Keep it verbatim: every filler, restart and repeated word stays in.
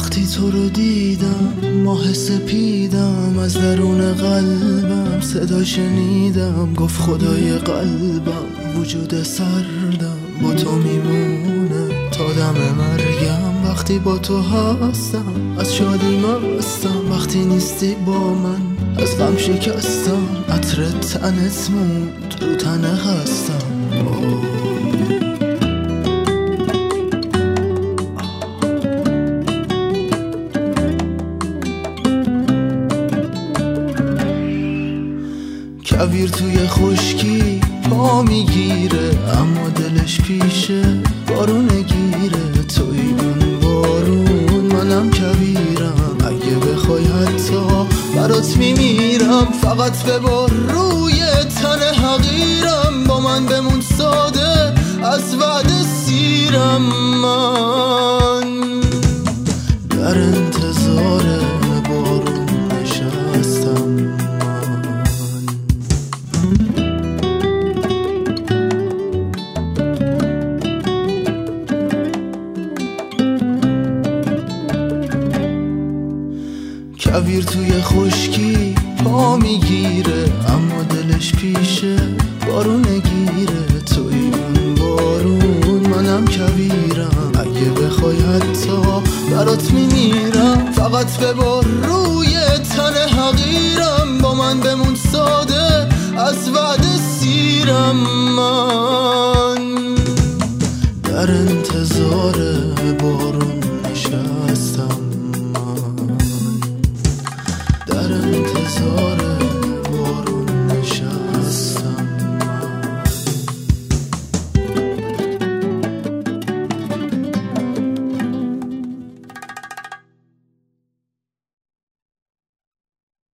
وقتی تو رو دیدم ماه سپیدم، از درون قلبم صدا شنیدم گفت خدای قلبم وجود سردم با تو میمونه تا دم مرگم. وقتی با تو هستم از شادی مستم، وقتی نیستی با من از غم شکستم. عطر تنت موند رو تنه هستم. کویر توی خشکی پا میگیره، اما دلش پیشه بارون گیره. توی اون بارون منم کویرم، اگه بخوای حتی برات میمیرم. فقط ببار روی تن حقیرم، با من بمون ساده از وعده سیرم. من در انتظار بارون نشستم. کویر توی خشکی پا میگیره، اما دلش پیشه بارون گیره. توی اون بارون منم کویرم، اگه بخوای حتی برات میمیرم. فقط ببار روی تن حقیرم، با من بمون ساده از وعده سیرم.